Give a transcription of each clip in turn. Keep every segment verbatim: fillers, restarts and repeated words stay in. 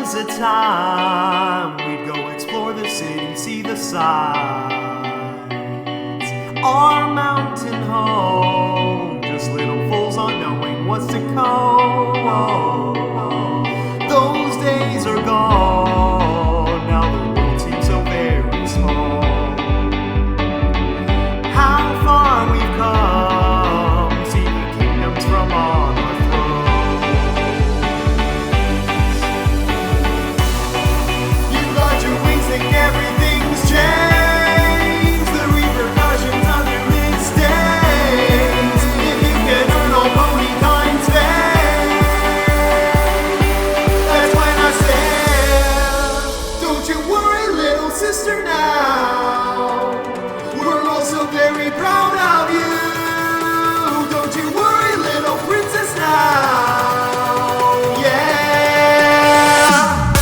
was a time we'd go explore the city, see the sights. Our mountain home, just little fools on knowing what's to come. Those days are gone, now the world seems so very small. How far we've come, see the kingdoms from on our thrones. You got your wings and everything's changed, the repercussions of your mistakes. If you can earn all pony times fame, that's when I said, don't you worry, little sister, now. We're all so very proud of you. Don't you worry, little princess, now. Yeah.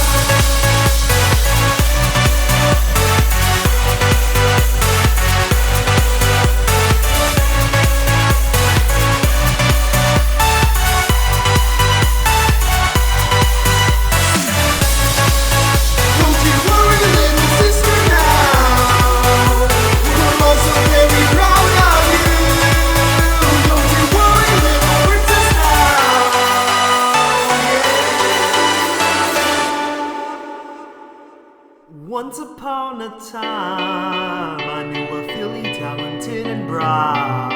Don't you worry, little sister, now. We're all so very proud of you. Don't you worry, little princess, now. Once upon a time, I knew a filly talented and bright.